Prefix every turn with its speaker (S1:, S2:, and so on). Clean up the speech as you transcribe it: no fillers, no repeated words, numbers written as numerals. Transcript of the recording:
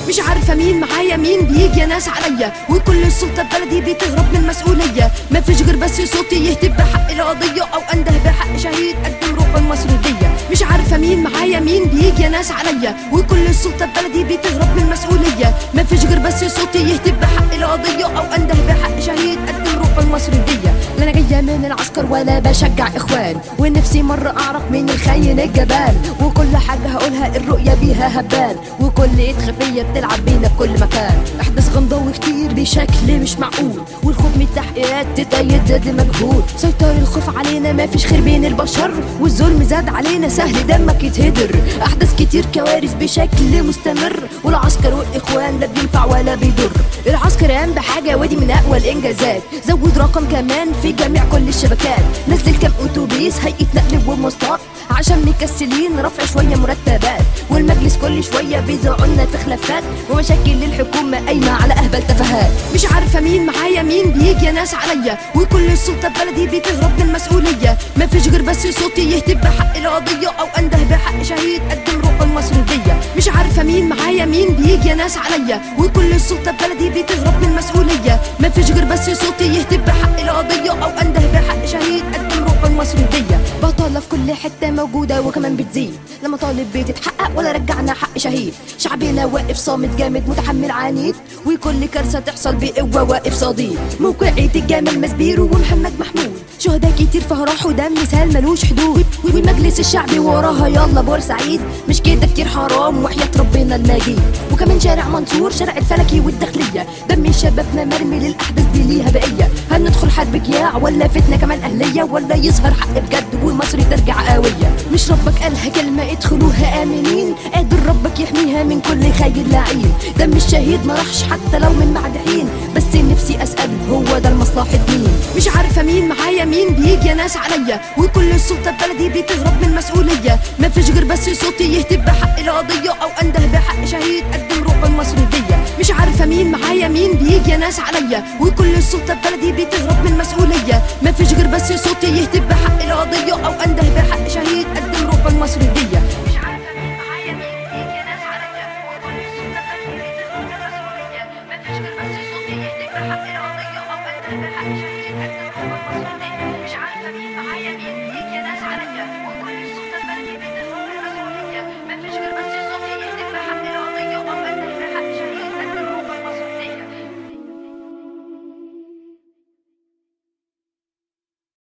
S1: مش عارفة مين معايا مين بيجي يا ناس عليا، وكل السلطة ببلدي بتهرب من مسؤولية. مفيش غير بس صوتي يهتف بحق القضية، أو أنده بحق شهيد قدم روحه المصرية. مش عارفة مين معايا مين بيجي يا ناس عليا، وكل السلطة ببلدي بتهرب من مسؤولية. مفيش غير بس صوتي يهتف بحق القضية، أو أنده بحق شهيد قدم روحه المصرية. لا أنا جاية من العسكر ولا بشجع إخوان، ونفسي مرة أعرف مين الخاين الجبان. وكل حاجة هقولها الرؤية بيها هبان، وكل ايد خفية بتلعب بينا في كل مكان. احداث غامضة وكتير بشكل مش معقول، والخوف من التحقيقات تتأيد مجهول. سيطر الخوف علينا مفيش خير بين البشر، والظلم زاد علينا سهل دمك يتهدر. احداث كتير كوارث بشكل مستمر، والعسكر والاخوان لا بينفع ولا بيضر. العسكر قام بحاجة ودي من اقوى الانجازات، زود رقم كمان في جميع كل الشبكات. نزل كام اتوبيس هيئة نقل ومواصلات، عشان مكسلين رفع شوية مرتبات. والمجلس كل شوية بيزعلنا في خلافات، ومشاكل للحكومة قايمة على أهبل تفاهات. مش عارفة مين معايا مين بيجي يا ناس عليا، وكل السلطة ببلدي بتهرب من مسؤولية. مفيش غير بس صوتي يهتف بحق القضية، أو أنده بحق شهيد قدم روحه المصرية. مش عارفة مين معايا مين بيجي يا ناس عليا، وكل السلطة ببلدي بتهرب من مسؤولية. مفيش غير بس صوتي يهتف بحق القضية، أو أنده بحق شهيد قدم روحه المصرية. بطالة في كل حتة موجودة وكمان بتزيد، لما طالب بتتحقق ولا رجعنا حق شهيد. شعبنا واقف صامت جامد متحمل عنيد، وكل كارثة تحصل بقوة واقف صديق. موقعة الجمال مسبيرو ومحمد محمود، شهداء كتير فيها راحوا ده مثال ملوش حدود. والمجلس الشعبي وراها يلا بورسعيد، مش كده كتير حرام وحياة ربنا المجيد. وكمان شارع منصور شارع الفلكي والداخلية، دم شبابنا مرمي للأحداث دي ليها بقية. هندخل حرب جياع ولا فتنة كمان أهلية، ولا يظهر حق بجد ومصر ترجع قوية. مش ربك قالها كلمة ادخلوها آمنين، قادر ربك يحميها من كل خير لعين. دم الشهيد ما راحش حتى لو من بعد حين، بس نفسي أسأل هو ده لمصلحة مين؟ مش عارفة مين معايا مين بيجي يا ناس عليا، وكل السلطة ببلدي بتهرب من مسؤولية. مفيش غير بس صوتي يهتف بحق القضية، أو أنده بحق شهيد قدم روحه المصرية. مش عارفة مين معايا مين بيجي يا ناس عليا، وكل السلطة ببلدي بتهرب من مسؤولية. مفيش غير بس صوتي يهتف بحق القضية، أو أنده بحق شهيد قدم روحه المصرية. مش عارفة مين معايا مين بيجي يا ناس عليا، وكل السلطة ببلدي بتهرب من مسؤولية. مفيش غير بس صوتي يهتف بحق القضية، أو أنده بحق شهيد قدم روحه المصرية. مش عارفة مين معايا مين بيجي يا ناس عليا، وكل